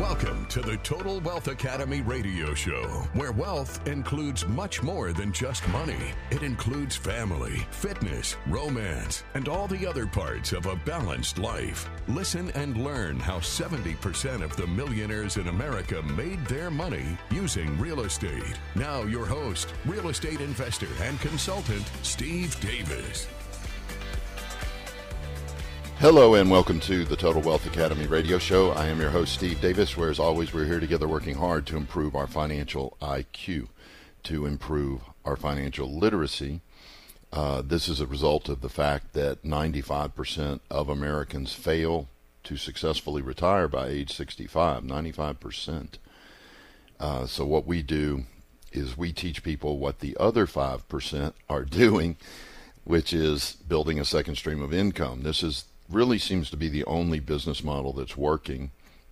Welcome to the Total Wealth Academy radio show, where wealth includes much more than just money. It includes family, fitness, romance, and all the other parts of a balanced life. Listen and learn how 70% of the millionaires in America made their money using real estate. Now your host, real estate investor and consultant, Steve Davis. Hello and welcome to the Total Wealth Academy radio show. I am your host, Steve Davis, where as always we're here together working hard to improve our financial IQ, to improve our financial literacy. This is a result of the fact that 95% of Americans fail to successfully retire by age 65, 95%. So what we do is we teach people what the other 5% are doing, which is building a second stream of income. This really seems to be the only business model that's working,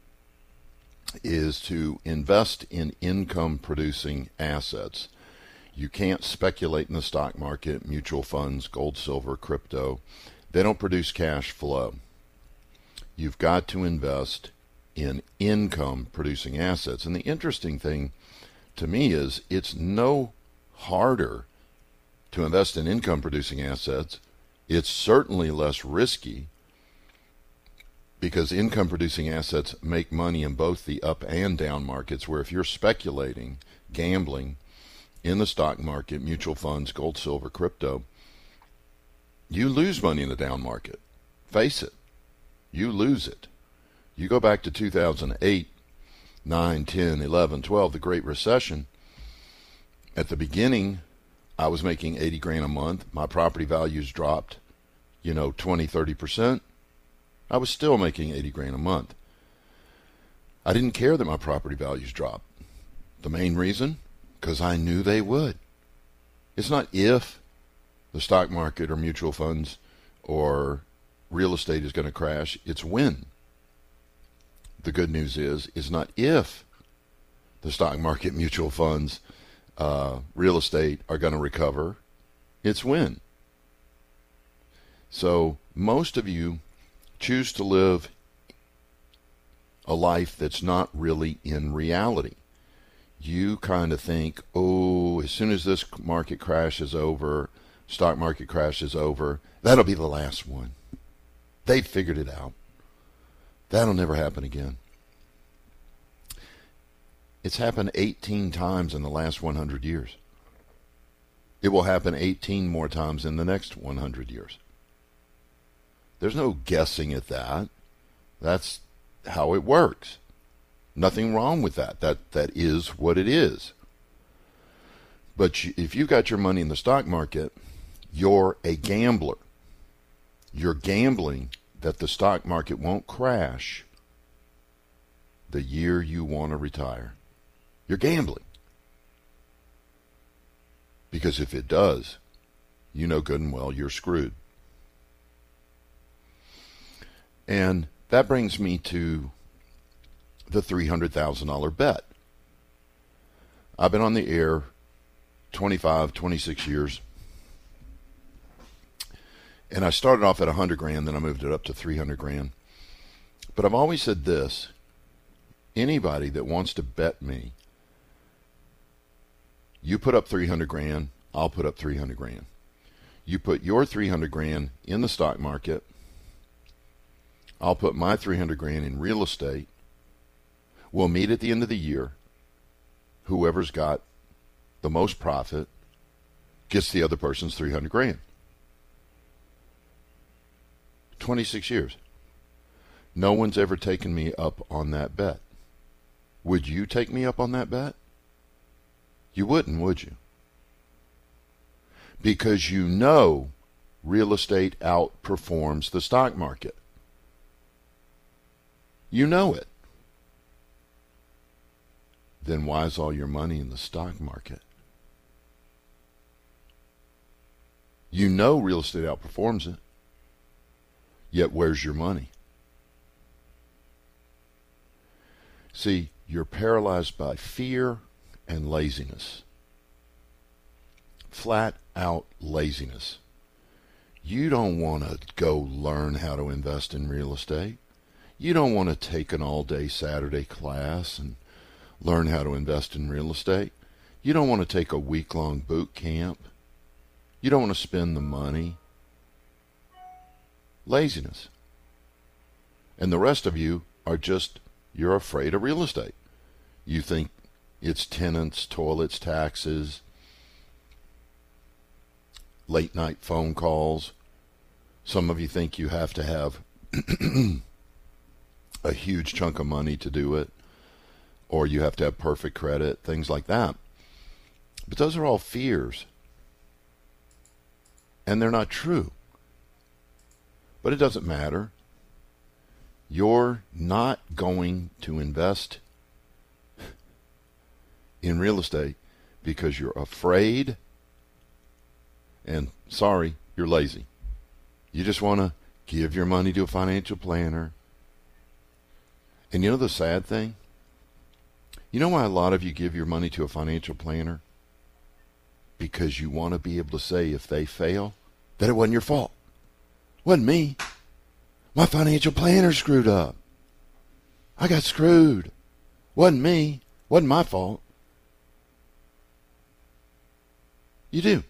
is to invest in income producing assets. You can't speculate in the stock market, mutual funds, gold, silver, crypto. They don't produce cash flow. You've got to invest in income producing assets. And the interesting thing to me is it's no harder to invest in income producing assets. It's certainly less risky, because income producing assets make money in both the up and down markets, where if you're speculating, gambling in the stock market, mutual funds, gold, silver, crypto, you lose money in the down market. Face it, you lose it. You go back to 2008, 9, 10, 11, 12, the Great Recession. At the beginning, I was making 80 grand a month. My property values dropped, 20, 30%. I was still making 80 grand a month. I didn't care that my property values dropped. The main reason? Because I knew they would. It's not if the stock market or mutual funds or real estate is going to crash. It's when. The good news is not if the stock market, mutual funds, real estate are going to recover. It's when. So most of you choose to live a life that's not really in reality. You kind of think, as soon as this market crash is over, stock market crash is over, that'll be the last one. They figured it out. That'll never happen again. It's happened 18 times in the last 100 years. It will happen 18 more times in the next 100 years. There's no guessing at that. That's how it works. Nothing wrong with that. That is what it is. But if you got your money in the stock market, you're a gambler. You're gambling that the stock market won't crash the year you want to retire. You're gambling. Because if it does, you know good and well you're screwed. And that brings me to the $300,000 bet. I've been on the air 25, 26 years. And I started off at 100 grand, then I moved it up to 300 grand. But I've always said this: anybody that wants to bet me, you put up 300 grand, I'll put up 300 grand. You put your 300 grand in the stock market, I'll put my 300 grand in real estate. We'll meet at the end of the year. Whoever's got the most profit gets the other person's 300 grand. 26 years. No one's ever taken me up on that bet. Would you take me up on that bet? You wouldn't, would you? Because you know real estate outperforms the stock market. You know it. Then why is all your money in the stock market? You know real estate outperforms it. Yet where's your money? See, you're paralyzed by fear and laziness. Flat out laziness. You don't want to go learn how to invest in real estate. You don't want to take an all-day Saturday class and learn how to invest in real estate. You don't want to take a week-long boot camp. You don't want to spend the money. Laziness. And the rest of you are just, you're afraid of real estate. You think it's tenants, toilets, taxes, late night phone calls. Some of you think you have to have a huge chunk of money to do it, or you have to have perfect credit, things like that. But those are all fears. And they're not true. But it doesn't matter. You're not going to invest in real estate because you're afraid and, sorry, you're lazy. You just want to give your money to a financial planner. And you know the sad thing? You know why a lot of you give your money to a financial planner? Because you want to be able to say, if they fail, that it wasn't your fault. It wasn't me. My financial planner screwed up. I got screwed. Wasn't me. Wasn't my fault. You do.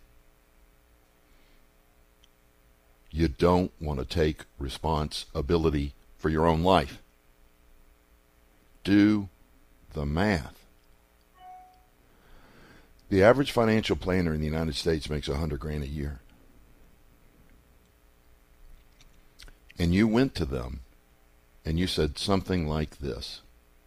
You don't want to take responsibility for your own life. Do the math. The average financial planner in the United States makes $100,000 a year. And you went to them and you said something like this: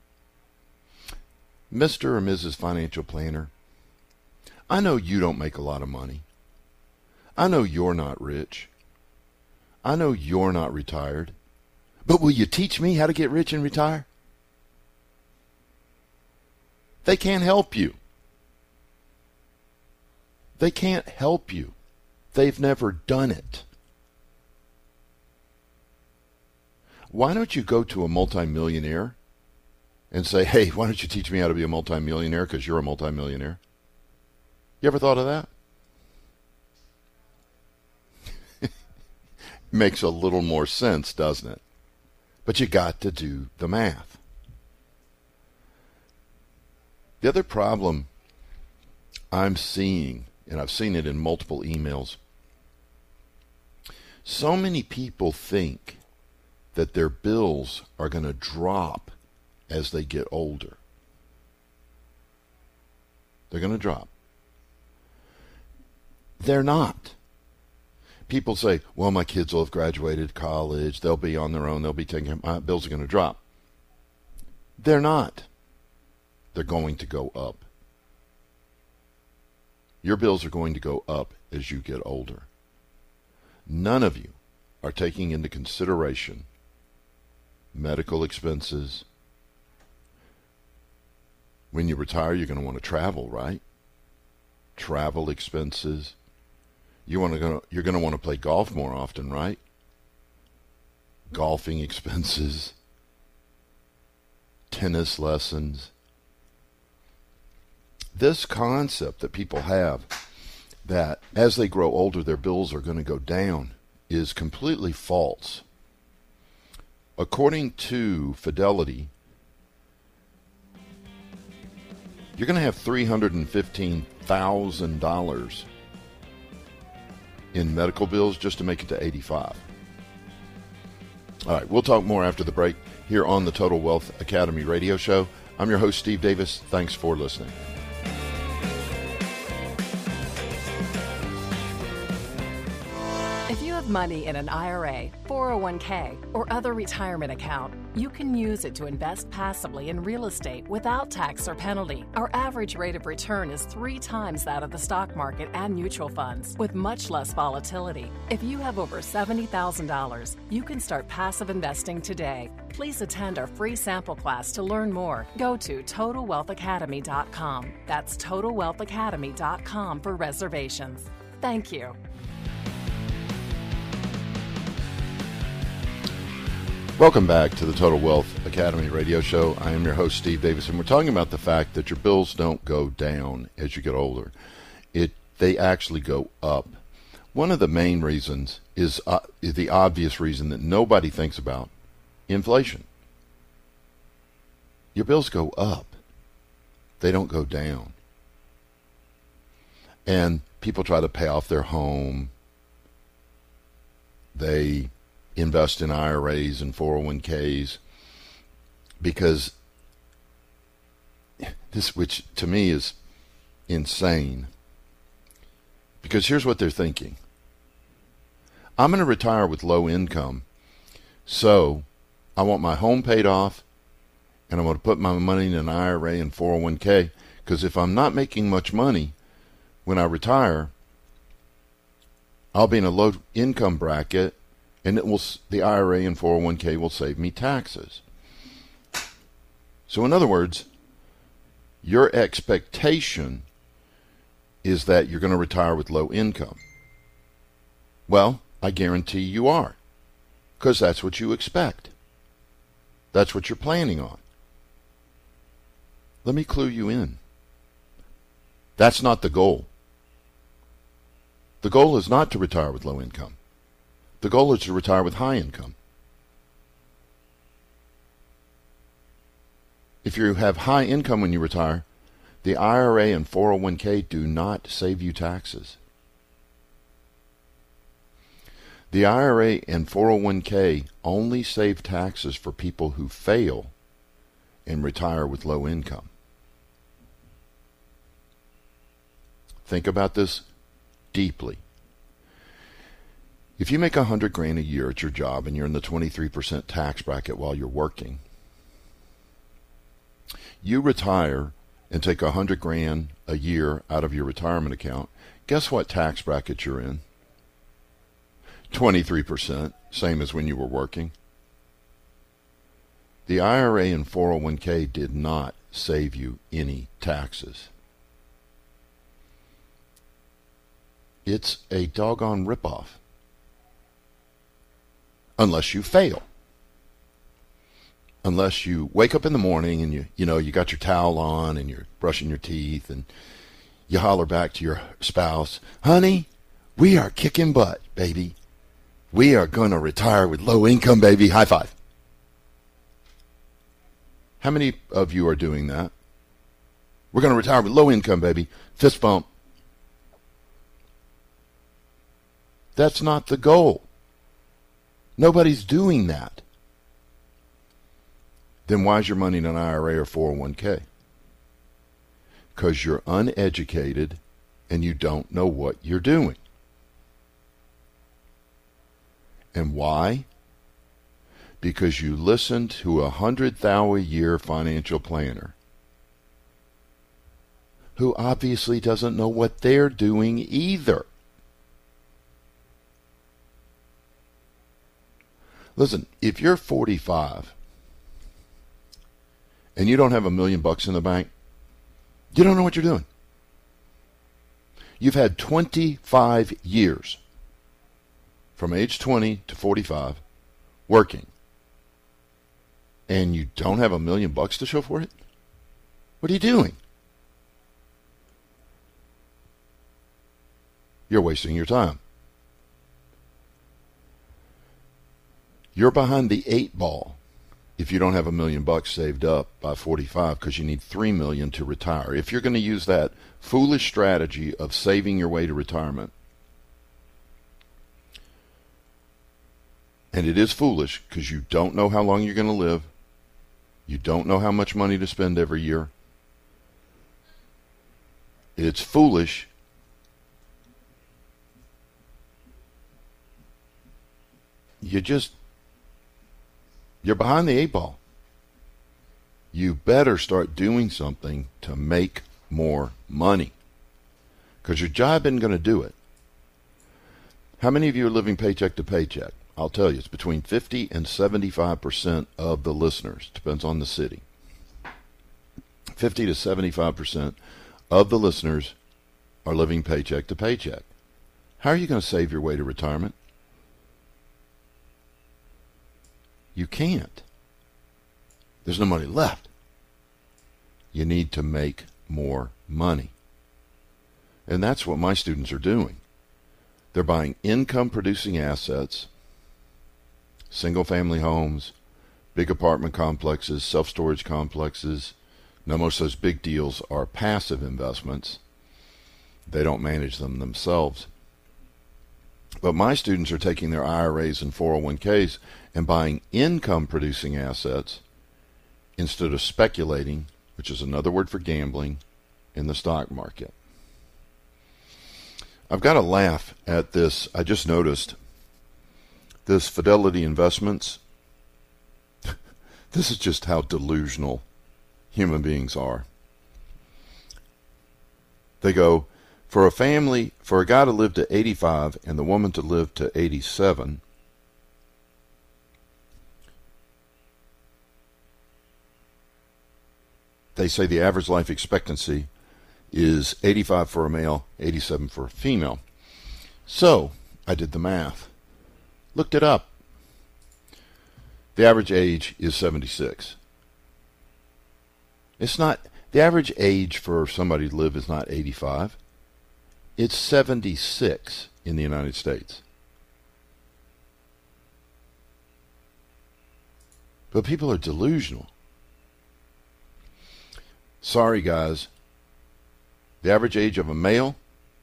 Mr. or Mrs. Financial Planner, I know you don't make a lot of money. I know you're not rich. I know you're not retired. But will you teach me how to get rich and retire? They can't help you. They can't help you. They've never done it. Why don't you go to a multimillionaire and say, hey, why don't you teach me how to be a multimillionaire because you're a multimillionaire? You ever thought of that? Makes a little more sense, doesn't it? But you got to do the math. The other problem I'm seeing, and I've seen it in multiple emails, so many people think that their bills are going to drop as they get older. They're going to drop. They're not. People say, well, my kids will have graduated college. They'll be on their own. They'll be taking, my bills are going to drop. They're not. They're going to go up. Your bills are going to go up as you get older. None of you are taking into consideration medical expenses. When you retire, you're going to want to travel, right? Travel expenses. You're going to want to play golf more often, right? Golfing expenses. Tennis lessons. This concept that people have that as they grow older their bills are going to go down is completely false. According to Fidelity, you're going to have $315,000 in medical bills just to make it to 85. All right, we'll talk more after the break here on the Total Wealth Academy radio show. I'm your host, Steve Davis. Thanks for listening. If you have money in an IRA, 401k, or other retirement account, you can use it to invest passively in real estate without tax or penalty. Our average rate of return is 3 times that of the stock market and mutual funds, with much less volatility. If you have over $70,000, you can start passive investing today. Please attend our free sample class to learn more. Go to TotalWealthAcademy.com. That's TotalWealthAcademy.com for reservations. Thank you. Welcome back to the Total Wealth Academy radio show. I am your host, Steve Davis, and we're talking about the fact that your bills don't go down as you get older. They actually go up. One of the main reasons is the obvious reason that nobody thinks about: inflation. your bills go up. They don't go down. And people try to pay off their home. They invest in IRAs and 401ks because this, which to me is insane, because here's what they're thinking. I'm going to retire with low income, so I want my home paid off, and I'm going to put my money in an IRA and 401k, because if I'm not making much money when I retire, I'll be in a low income bracket, and the IRA and 401k will save me taxes. So in other words, your expectation is that you're going to retire with low income. Well, I guarantee you are, because that's what you expect. That's what you're planning on. Let me clue you in. That's not the goal. The goal is not to retire with low income. The goal is to retire with high income. If you have high income when you retire, the IRA and 401k do not save you taxes. The IRA and 401k only save taxes for people who fail and retire with low income. Think about this deeply. If you make $100,000 a year at your job and you're in the 23% tax bracket while you're working, you retire and take $100,000 a year out of your retirement account. Guess what tax bracket you're in? 23%, same as when you were working. The IRA and 401k did not save you any taxes. It's a doggone ripoff. Unless you fail. Unless you wake up in the morning and you got your towel on and you're brushing your teeth and you holler back to your spouse, "Honey, we are kicking butt, baby. We are going to retire with low income, baby. High five." How many of you are doing that? We're going to retire with low income, baby. Fist bump. That's not the goal. Nobody's doing that. Then why is your money in an IRA or 401k? Because you're uneducated and you don't know what you're doing. And why? Because you listened to a 100,000-a-year financial planner who obviously doesn't know what they're doing either. Listen, if you're 45 and you don't have $1 million in the bank, you don't know what you're doing. You've had 25 years from age 20 to 45 working, and you don't have $1 million to show for it? What are you doing? You're wasting your time. You're behind the 8 ball if you don't have $1 million saved up by 45, because you need $3 million to retire. If you're going to use that foolish strategy of saving your way to retirement, and it is foolish because you don't know how long you're going to live, you don't know how much money to spend every year. It's foolish. You're behind the 8 ball. You better start doing something to make more money, because your job isn't going to do it. How many of you are living paycheck to paycheck? I'll tell you, it's between 50 and 75% of the listeners. Depends on the city. 50 to 75% of the listeners are living paycheck to paycheck. How are you going to save your way to retirement? You can't. There's no money left. You need to make more money. And that's what my students are doing. They're buying income-producing assets, single-family homes, big apartment complexes, self-storage complexes. Now, most of those big deals are passive investments. They don't manage them themselves. But my students are taking their IRAs and 401ks and buying income-producing assets instead of speculating, which is another word for gambling, in the stock market. I've got to laugh at this. I just noticed this Fidelity Investments. This is just how delusional human beings are. They go, for a guy to live to 85 and the woman to live to 87, they say the average life expectancy is 85 for a male, 87 for a female. So I did the math, looked it up. The average age is 76. It's not, the average age for somebody to live is not 85. It's 76 in the United States. But people are delusional. Sorry, guys. The average age of a male,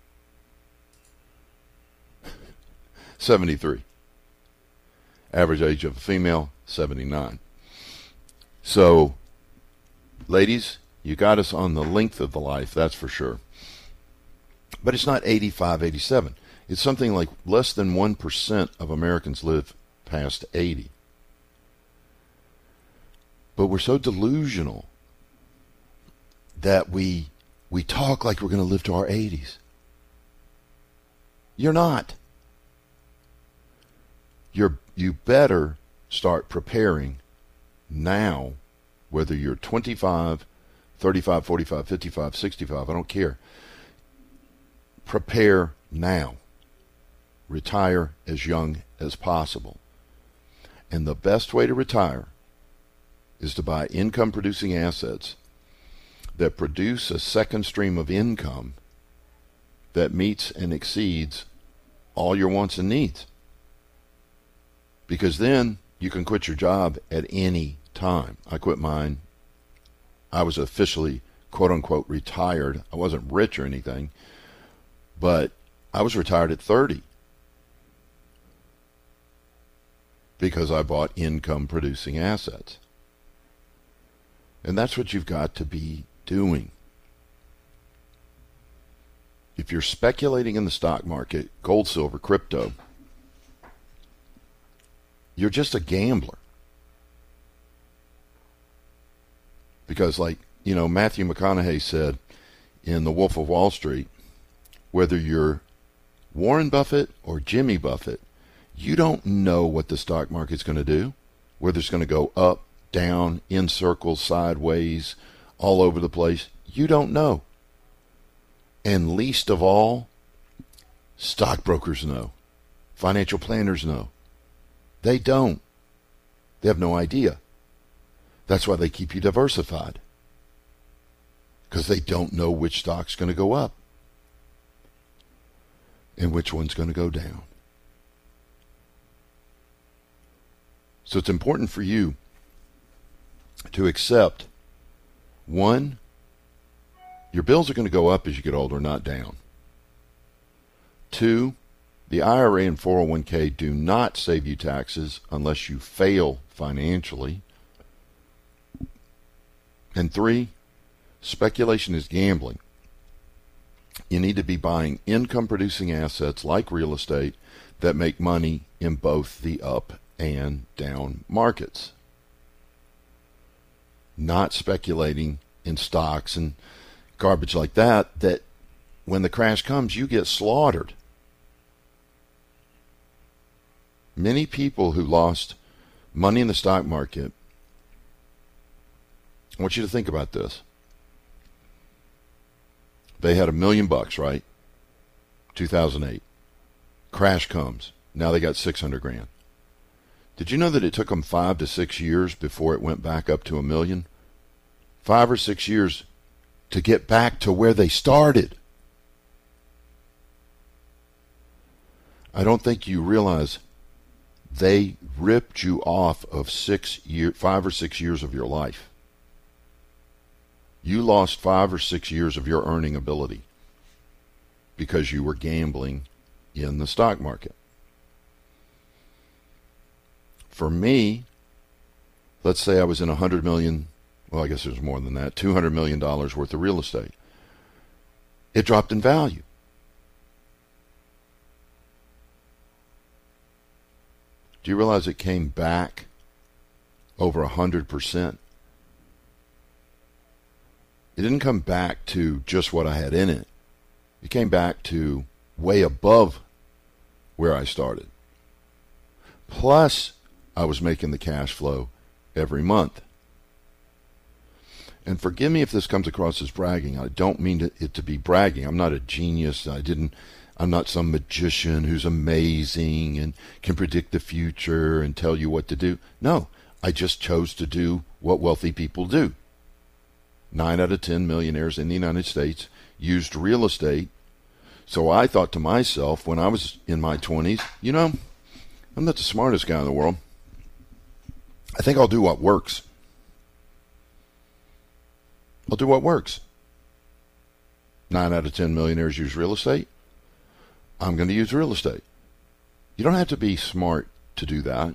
73. Average age of a female, 79. So, ladies, you got us on the length of the life, that's for sure. But it's not 85, 87. It's something like less than 1% of Americans live past 80. But we're so delusional that we talk like we're going to live to our 80s. You're not. You better start preparing now, whether you're 25, 35, 45, 55, 65, I don't care. Prepare now. Retire as young as possible. And the best way to retire is to buy income-producing assets that produce a second stream of income that meets and exceeds all your wants and needs. Because then you can quit your job at any time. I quit mine. I was officially, quote-unquote, retired. I wasn't rich or anything, but I was retired at 30 because I bought income-producing assets. And that's what you've got to be doing. If you're speculating in the stock market, gold, silver, crypto, you're just a gambler. Because Matthew McConaughey said in The Wolf of Wall Street, whether you're Warren Buffett or Jimmy Buffett, you don't know what the stock market's going to do, whether it's going to go up, down, in circles, sideways, all over the place. You don't know. And least of all, stockbrokers know. Financial planners know. They don't. They have no idea. That's why they keep you diversified. Because they don't know which stock's going to go up and which one's going to go down. So it's important for you to accept, one, your bills are going to go up as you get older, not down. Two, the IRA and 401k do not save you taxes unless you fail financially. And three, speculation is gambling. You need to be buying income-producing assets like real estate that make money in both the up and down markets. Not speculating in stocks and garbage like that when the crash comes, you get slaughtered. Many people who lost money in the stock market, I want you to think about this. They had $1 million, right? 2008. Crash comes. Now they got $600,000. Did you know that it took them 5 to 6 years before it went back up to $1 million? 5 or 6 years to get back to where they started. I don't think you realize they ripped you off of 5 or 6 years of your life. You lost 5 or 6 years of your earning ability because you were gambling in the stock market. For me, let's say I was in $100 million, well, I guess there's more than that, $200 million worth of real estate. It dropped in value. Do you realize it came back over 100%? It didn't come back to just what I had in it. It came back to way above where I started. Plus, I was making the cash flow every month. And forgive me if this comes across as bragging. I don't mean it to be bragging. I'm not a genius. I'm not some magician who's amazing and can predict the future and tell you what to do. No, I just chose to do what wealthy people do. 9 out of 10 millionaires in the United States used real estate. So I thought to myself when I was in my 20s, I'm not the smartest guy in the world. I think I'll do what works. I'll do what works. 9 out of 10 millionaires use real estate. I'm going to use real estate. You don't have to be smart to do that.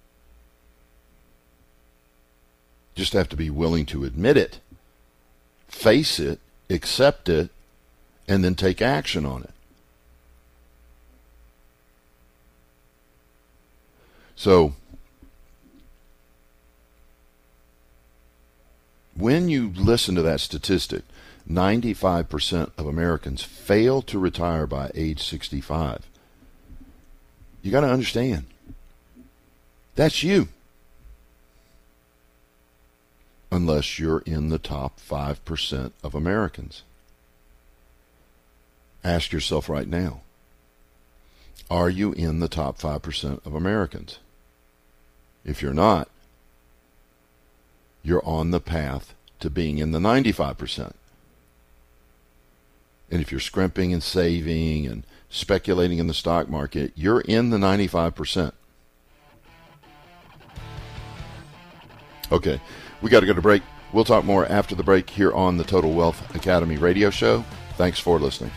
Just have to be willing to admit it, face it, accept it, and then take action on it. So, when you listen to that statistic, 95% of Americans fail to retire by age 65. You got to understand, that's you. Unless you're in the top 5% of Americans. Ask yourself right now, are you in the top 5% of Americans? If you're not, you're on the path to being in the 95%. And if you're scrimping and saving and speculating in the stock market, you're in the 95%. Okay, we got to go to break. We'll talk more after the break here on the Total Wealth Academy radio show. Thanks for listening.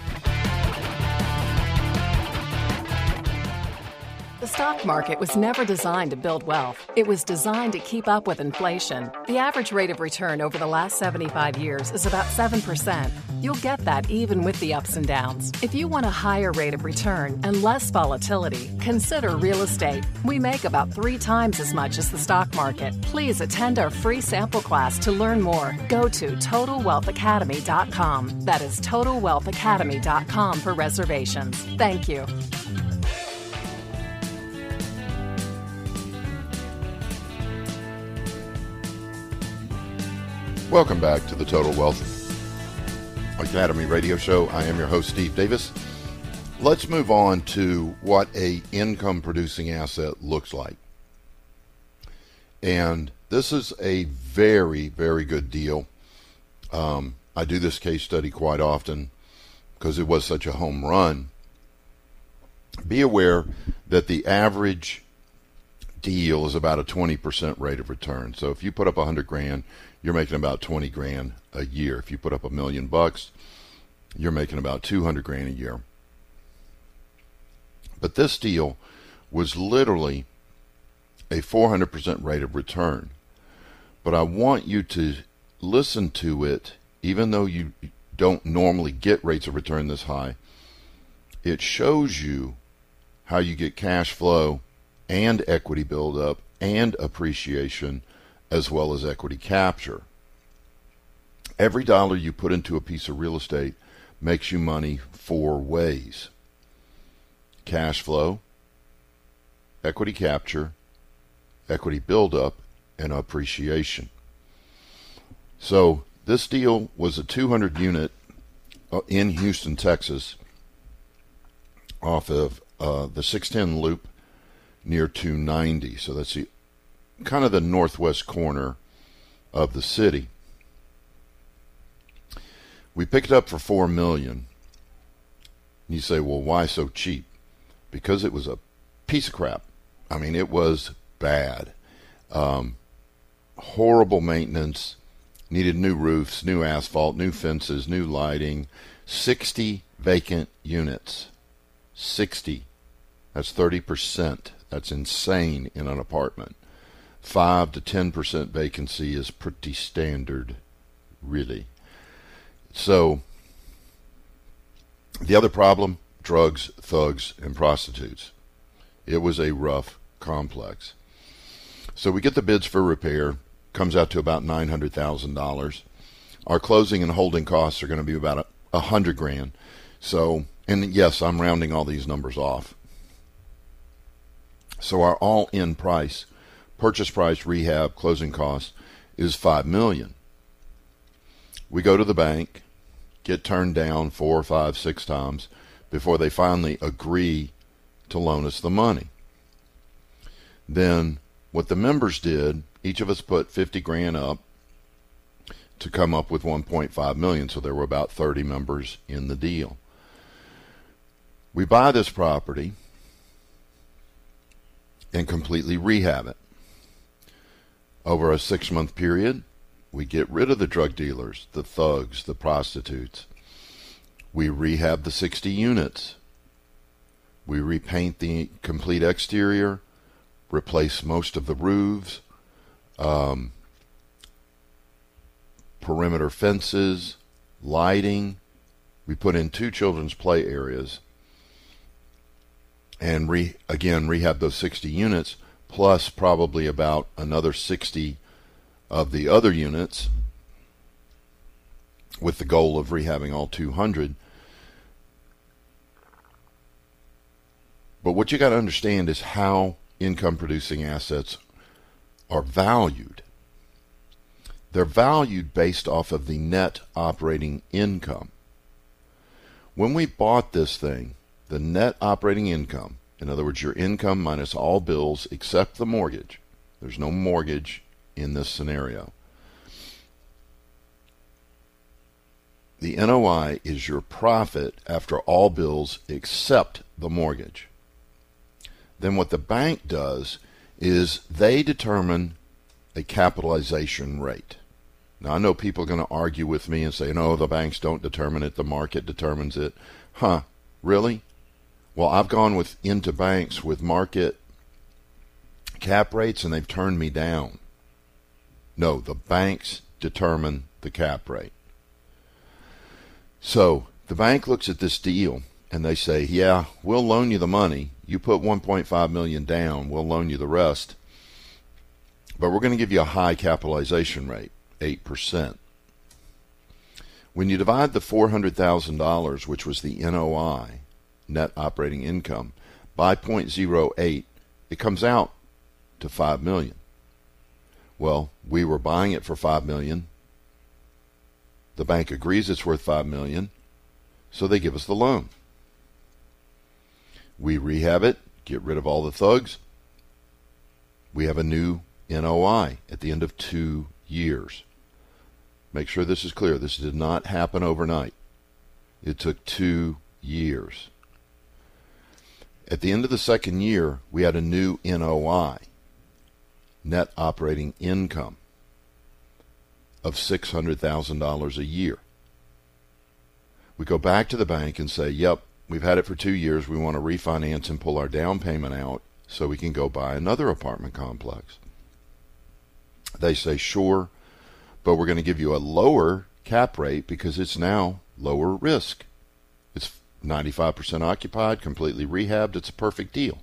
The stock market was never designed to build wealth. It was designed to keep up with inflation. The average rate of return over the last 75 years is about 7%. You'll get that even with the ups and downs. If you want a higher rate of return and less volatility, consider real estate. We make about 3 times as much as the stock market. Please attend our free sample class to learn more. Go to TotalWealthAcademy.com. That is TotalWealthAcademy.com for reservations. Thank you. Welcome back to the Total Wealth Academy radio show. I am your host, Steve Davis. Let's move on to what a income producing asset looks like. And this is a very, very good deal. I do this case study quite often because it was such a home run. Be aware that the average deal is about a 20% rate of return. So if you put up $100,000, you're making about $20,000 a year. If you put up $1 million, you're making about $200,000 a year. But this deal was literally a 400% rate of return. But I want you to listen to it, even though you don't normally get rates of return this high. It shows you how you get cash flow and equity buildup and appreciation, as well as equity capture. Every dollar you put into a piece of real estate makes you money 4 ways: cash flow, equity capture, equity buildup, and appreciation. So this deal was a 200 unit in Houston, Texas, off of the 610 loop near 290. So that's kind of the northwest corner of the city. We picked it up for $4 million. You say, well, why so cheap? Because it was a piece of crap. I mean, it was bad. Horrible maintenance. Needed new roofs, new asphalt, new fences, new lighting. 60 vacant units. 60. That's 30%. That's insane in an apartment. 5 to 10% vacancy is pretty standard, really. So, the other problem, drugs, thugs, and prostitutes. It was a rough complex. So we get the bids for repair. Comes out to about $900,000. Our closing and holding costs are going to be about $100,000. So, and yes, I'm rounding all these numbers off. So our all-in price, purchase price, rehab, closing costs, is $5 million. We go to the bank, get turned down 4, 5, 6 times before they finally agree to loan us the money. Then what the members did, each of us put $50,000 up to come up with $1.5 million. So there were about 30 members in the deal. We buy this property and completely rehab it. Over a 6-month period, we get rid of the drug dealers, the thugs, the prostitutes. We rehab the 60 units. We repaint the complete exterior, replace most of the roofs, perimeter fences, lighting. We put in 2 children's play areas and rehab those 60 units, plus probably about another 60 of the other units, with the goal of rehabbing all 200. But what you got to understand is how income producing assets are valued. They're valued based off of the net operating income. When we bought this thing, the net operating income, in other words, your income minus all bills except the mortgage. There's no mortgage in this scenario. The NOI is your profit after all bills except the mortgage. Then what the bank does is they determine a capitalization rate. Now, I know people are going to argue with me and say, no, the banks don't determine it, the market determines it. Huh, really? Well, I've gone into banks with market cap rates and they've turned me down. No, the banks determine the cap rate. So the bank looks at this deal and they say, yeah, we'll loan you the money. You put $1.5 million down, we'll loan you the rest. But we're going to give you a high capitalization rate, 8%. When you divide the $400,000, which was the NOI, net operating income, by 0.08, it comes out to $5 million. Well, we were buying it for $5 million. The bank agrees it's worth $5 million, so they give us the loan. We rehab it, get rid of all the thugs. We have a new NOI at the end of 2 years. Make sure this is clear. This did not happen overnight. It took 2 years. At the end of the second year, we had a new NOI, net operating income, of $600,000 a year. We go back to the bank and say, yep, we've had it for 2 years. We want to refinance and pull our down payment out so we can go buy another apartment complex. They say, sure, but we're going to give you a lower cap rate because it's now lower risk. It's 95% occupied, completely rehabbed. It's a perfect deal.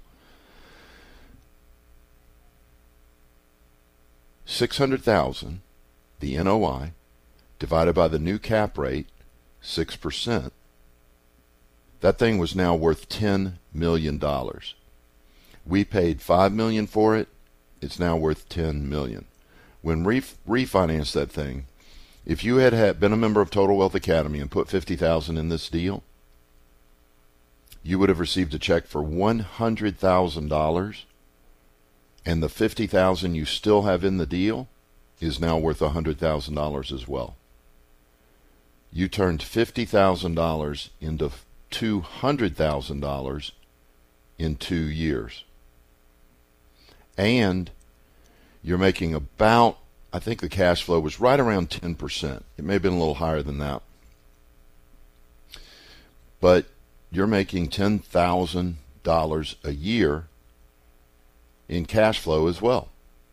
$600,000, the NOI, divided by the new cap rate, 6%. That thing was now worth $10 million. We paid $5 million for it. It's now worth $10 million. When refinanced that thing, if you had been a member of Total Wealth Academy and put $50,000 in this deal, you would have received a check for $100,000, and the $50,000 you still have in the deal is now worth $100,000 as well. You turned $50,000 into $200,000 in 2 years. and you're making about, I think the cash flow was right around 10%. It may have been a little higher than that. But you're making $10,000 a year in cash flow as well.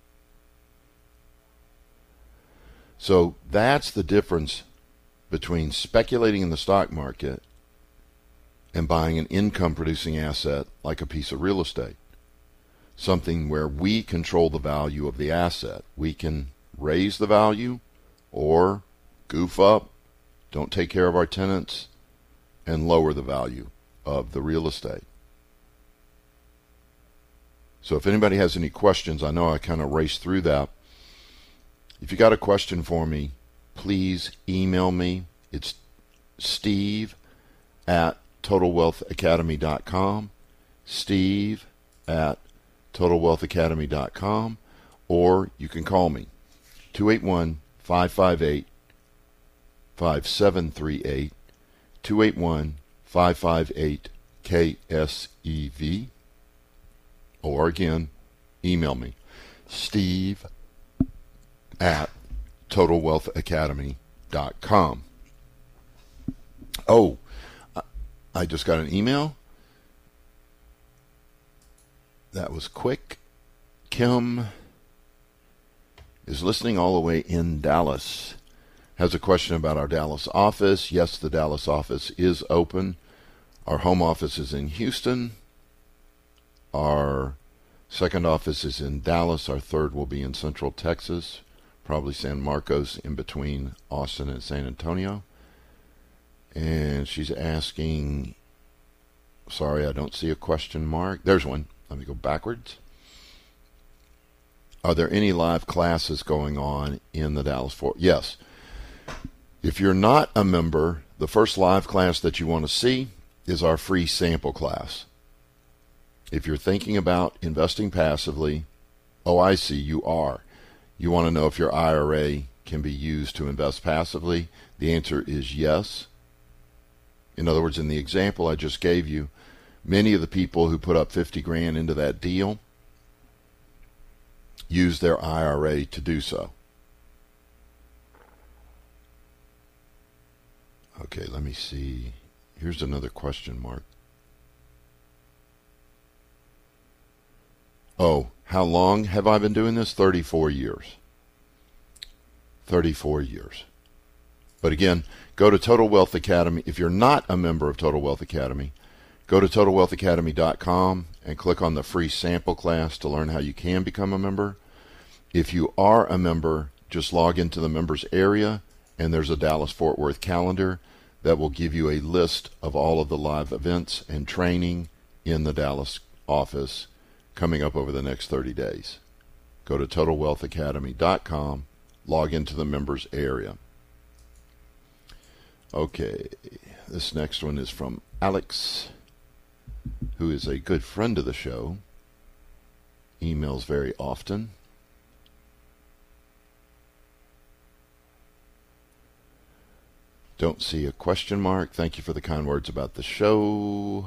So that's the difference between speculating in the stock market and buying an income-producing asset like a piece of real estate. Something where we control the value of the asset. We can raise the value or goof up, don't take care of our tenants, and lower the value of the real estate. So if anybody has any questions, I know I kind of raced through that. If you got a question for me, please email me. It's steve@totalwealthacademy.com, steve@totalwealthacademy.com, or you can call me, 281-558-5738, 281-558-KSEV, or again, email me, steve@totalwealthacademy.com. Oh, I just got an email. That was quick. Kim is listening all the way in Dallas. Has a question about our Dallas office. Yes, the Dallas office is open. Our home office is in Houston. Our second office is in Dallas. Our third will be in Central Texas, probably San Marcos, in between Austin and San Antonio. And she's asking, sorry, I don't see a question mark. There's one. Let me go backwards. Are there any live classes going on in the Dallas Fort? Yes. If you're not a member, the first live class that you want to see is our free sample class. If you're thinking about investing passively, oh, I see, you are. You want to know if your IRA can be used to invest passively? The answer is yes. In other words, in the example I just gave you, many of the people who put up $50,000 into that deal use their IRA to do so. Okay, let me see. Here's another question mark. Oh, how long have I been doing this? 34 years. 34 years. But again, go to Total Wealth Academy. If you're not a member of Total Wealth Academy, go to TotalWealthAcademy.com and click on the free sample class to learn how you can become a member. If you are a member, just log into the members area, and there's a Dallas-Fort Worth calendar that will give you a list of all of the live events and training in the Dallas office coming up over the next 30 days. Go to TotalWealthAcademy.com, log into the members area. Okay, this next one is from Alex, who is a good friend of the show, emails very often. Don't see a question mark. Thank you for the kind words about the show.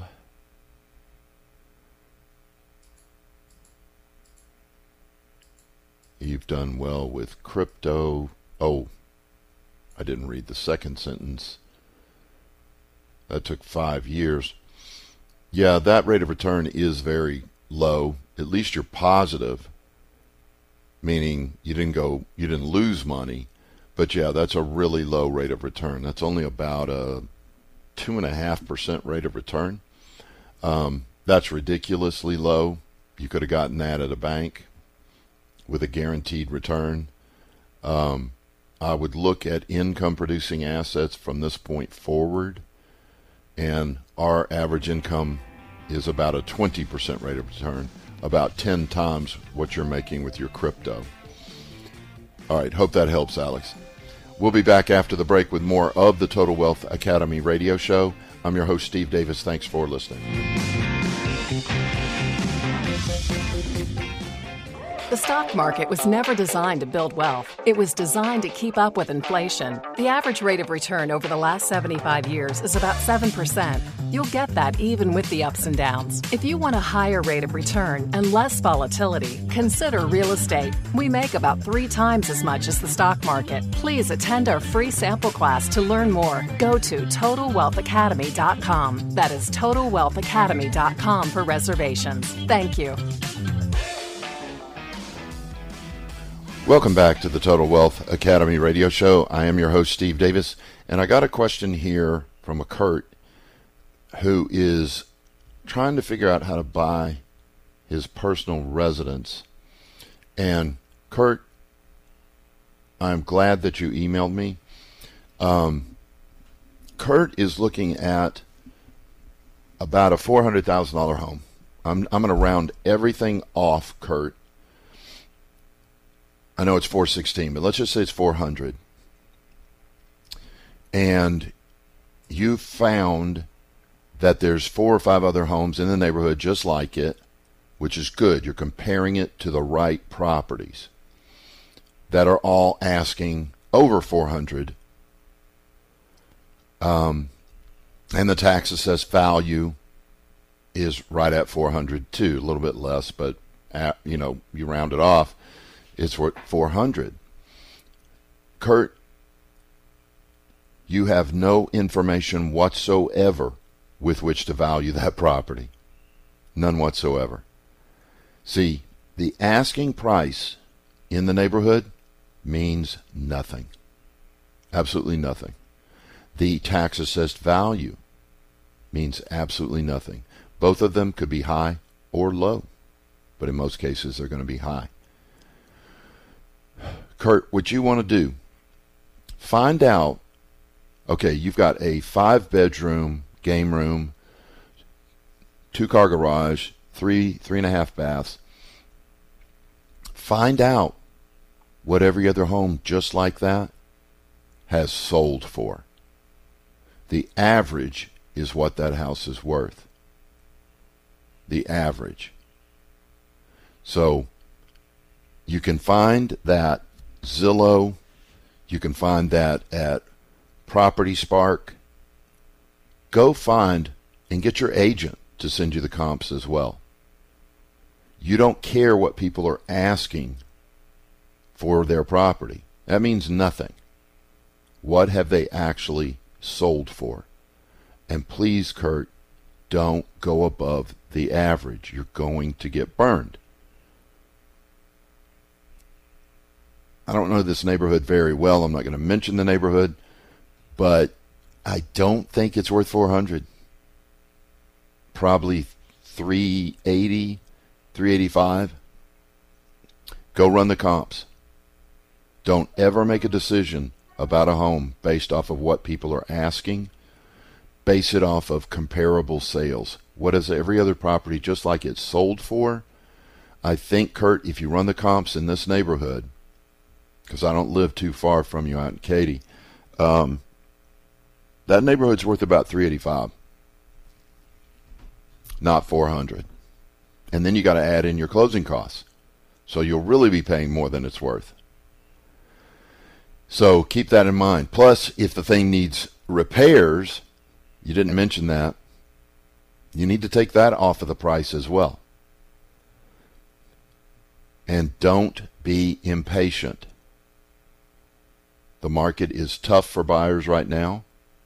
You've done well with crypto. Oh, I didn't read the second sentence. That took 5 years. Yeah, that rate of return is very low. At least you're positive, meaning you didn't lose money. But yeah, that's a really low rate of return. That's only about a 2.5% rate of return. That's ridiculously low. You could have gotten that at a bank with a guaranteed return. I would look at income-producing assets from this point forward, and our average income is about a 20% rate of return, about 10 times what you're making with your crypto. All right, hope that helps, Alex. We'll be back after the break with more of the Total Wealth Academy radio show. I'm your host, Steve Davis. Thanks for listening. The stock market was never designed to build wealth. It was designed to keep up with inflation. The average rate of return over the last 75 years is about 7%. You'll get that even with the ups and downs. If you want a higher rate of return and less volatility, consider real estate. We make about 3 times as much as the stock market. Please attend our free sample class to learn more. Go to TotalWealthAcademy.com. That is TotalWealthAcademy.com for reservations. Thank you. Welcome back to the Total Wealth Academy radio show. I am your host, Steve Davis, and I got a question here from a Kurt who is trying to figure out how to buy his personal residence. And Kurt, I'm glad that you emailed me. Kurt is looking at about a $400,000 home. I'm going to round everything off, Kurt. I know it's 416, but let's just say it's 400. And you found that there's 4 or 5 other homes in the neighborhood just like it, which is good. You're comparing it to the right properties that are all asking over 400. And the tax assessed value is right at 400 too, a little bit less, but you round it off. It's worth 400. Kurt, you have no information whatsoever with which to value that property. None whatsoever. See, the asking price in the neighborhood means nothing. Absolutely nothing. The tax assessed value means absolutely nothing. Both of them could be high or low, but in most cases they're going to be high. Kurt, what you want to do, find out, okay, you've got a 5-bedroom game room, 2-car garage, 3.5 baths. Find out what every other home just like that has sold for. The average is what that house is worth. The average. So you can find that Zillow. You can find that at Property Spark. Go find and get your agent to send you the comps as well. You don't care what people are asking for their property. That means nothing. What have they actually sold for? And please, Kurt, don't go above the average. You're going to get burned. I don't know this neighborhood very well. I'm not going to mention the neighborhood, but I don't think it's worth 400. Probably 380, 385. Go run the comps. Don't ever make a decision about a home based off of what people are asking. Base it off of comparable sales. What is every other property just like it's sold for? I think, Kurt, if you run the comps in this neighborhood, because I don't live too far from you out in Katy, that neighborhood's worth about 385, not 400. And then you got to add in your closing costs, so you'll really be paying more than it's worth. So keep that in mind. Plus, if the thing needs repairs, you didn't mention that, you need to take that off of the price as well. And don't be impatient. The market is tough for buyers right now.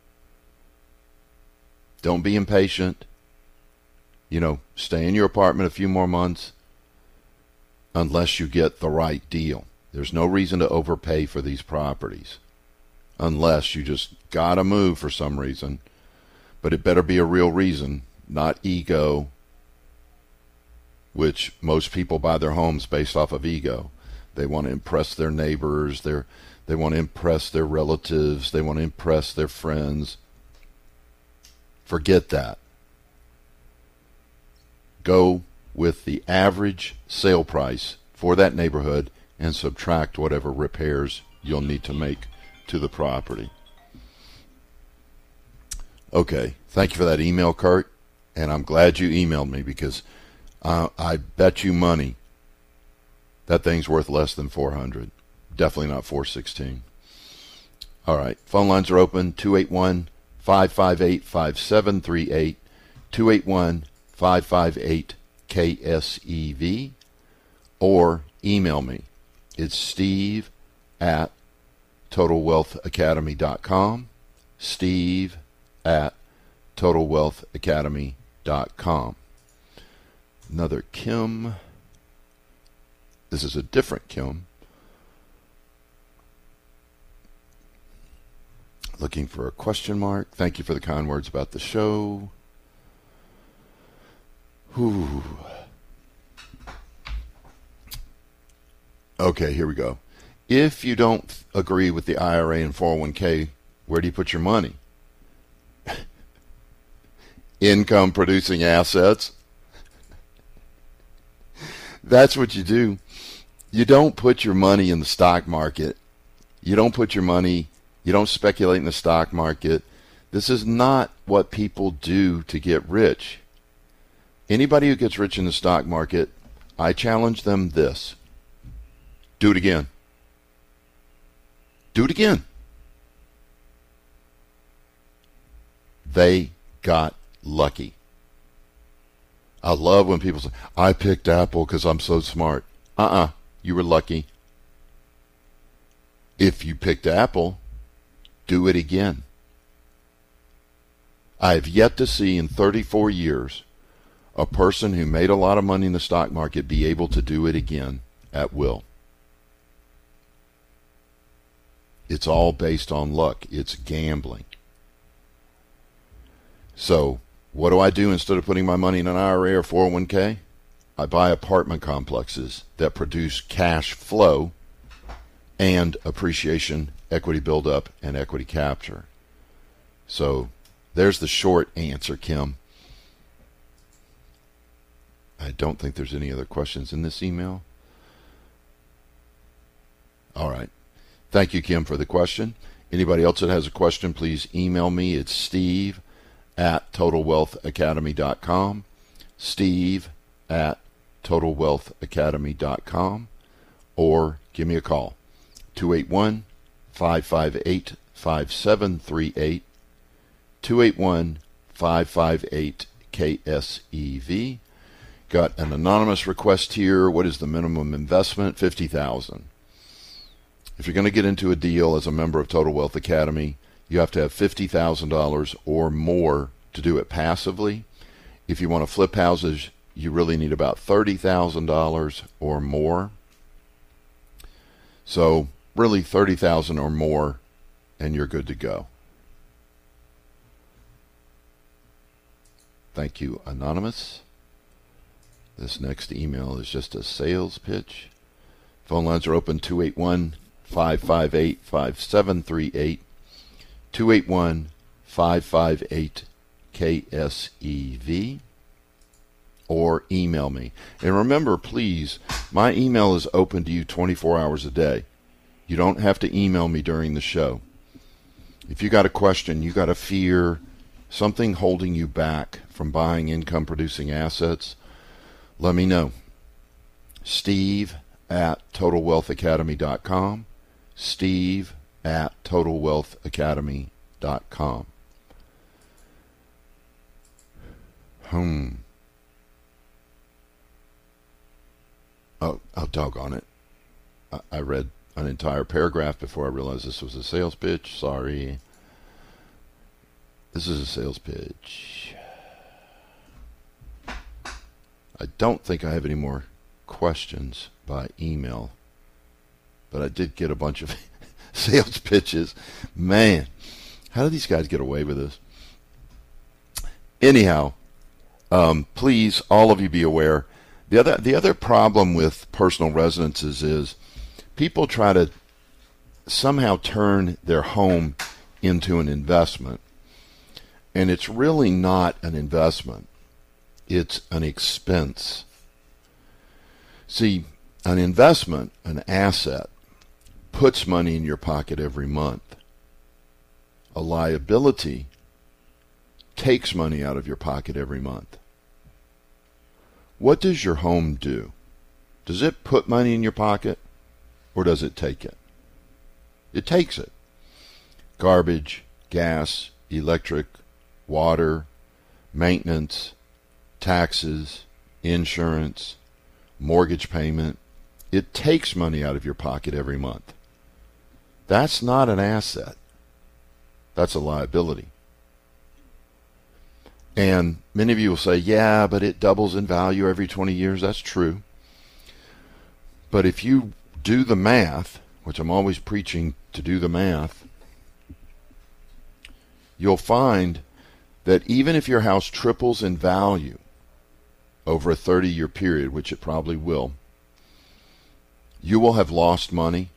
Don't be impatient. Stay in your apartment a few more months unless you get the right deal. There's no reason to overpay for these properties unless you just gotta move for some reason. But it better be a real reason, not ego, which most people buy their homes based off of ego. They want to impress their neighbors, they want to impress their relatives, they want to impress their friends. Forget that. Go with the average sale price for that neighborhood and subtract whatever repairs you'll need to make to the property. Okay, thank you for that email, Kurt, and I'm glad you emailed me because I bet you money That thing's worth less than 400. Definitely not 416. All right. Phone lines are open. 281-558-5738. 281-558-KSEV. Or email me. It's steve@totalwealthacademy.com. steve@totalwealthacademy.com. Another Kim. This is a different Kim. Looking for a question mark. Thank you for the kind words about the show. Whew. Okay, here we go. If you don't agree with the IRA and 401k, where do you put your money? Income producing assets. That's what you do. You don't put your money in the stock market. You don't speculate in the stock market. This is not what people do to get rich. Anybody who gets rich in the stock market, I challenge them this. Do it again. Do it again. They got lucky. I love when people say, I picked Apple because I'm so smart. You were lucky. If you picked Apple, do it again. I have yet to see in 34 years a person who made a lot of money in the stock market be able to do it again at will. It's all based on luck. It's gambling. So, what do I do instead of putting my money in an IRA or 401k? I buy apartment complexes that produce cash flow and appreciation, equity buildup, and equity capture. So, there's the short answer, Kim. I don't think there's any other questions in this email. All right. Thank you, Kim, for the question. Anybody else that has a question, please email me. It's steve@totalwealthacademy.com. steve@totalwealthacademy.com. Or give me a call. 281-558-5738. 281-558-KSEV. Got an anonymous request here. What is the minimum investment? $50,000. If you're going to get into a deal as a member of Total Wealth Academy, you have to have $50,000 or more to do it passively. If you want to flip houses, you really need about $30,000 or more. So really $30,000 or more, and you're good to go. Thank you, Anonymous. This next email is just a sales pitch. Phone lines are open. 281-558-5738. 281-558-KSEV. Or email me. And remember, please, my email is open to you 24 hours a day. You don't have to email me during the show. If you got a question, you got a fear, something holding you back from buying income-producing assets, let me know. Steve@totalwealthacademy.com. Steve@totalwealthacademy.com. Oh, doggone it. I read an entire paragraph before I realized this was a sales pitch. Sorry. This is a sales pitch. I don't think I have any more questions by email, but I did get a bunch of sales pitches. Man, how do these guys get away with this? Anyhow, please, all of you be aware. The other problem with personal residences is people try to somehow turn their home into an investment. And it's really not an investment. It's an expense. See, an investment, an asset, puts money in your pocket every month. A liability takes money out of your pocket every month. What does your home do? Does it put money in your pocket, or does it take it? It takes it. Garbage, gas, electric, water, maintenance, taxes, insurance, mortgage payment. It takes money out of your pocket every month. That's not an asset. That's a liability. And many of you will say, yeah, but it doubles in value every 20 years. That's true. But if you do the math, which I'm always preaching to do the math, you'll find that even if your house triples in value over a 30-year period, which it probably will, you will have lost money.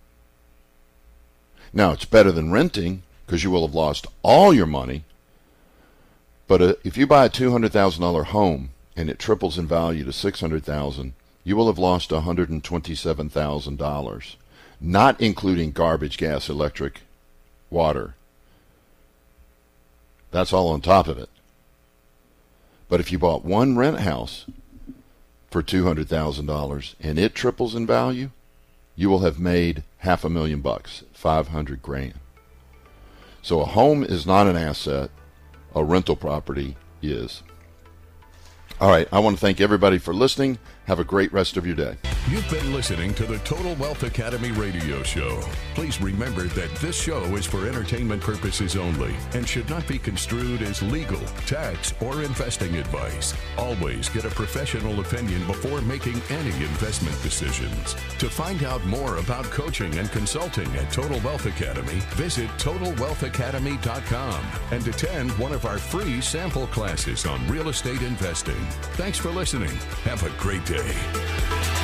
Now, it's better than renting because you will have lost all your money. But if you buy a $200,000 home and it triples in value to $600,000, you will have lost $127,000, not including garbage, gas, electric, water. That's all on top of it. But if you bought one rent house for $200,000 and it triples in value, you will have made $500,000, $500,000. So a home is not an asset. A rental property is. All right, I want to thank everybody for listening. Have a great rest of your day. You've been listening to the Total Wealth Academy radio show. Please remember that this show is for entertainment purposes only and should not be construed as legal, tax, or investing advice. Always get a professional opinion before making any investment decisions. To find out more about coaching and consulting at Total Wealth Academy, visit TotalWealthAcademy.com and attend one of our free sample classes on real estate investing. Thanks for listening. Have a great day.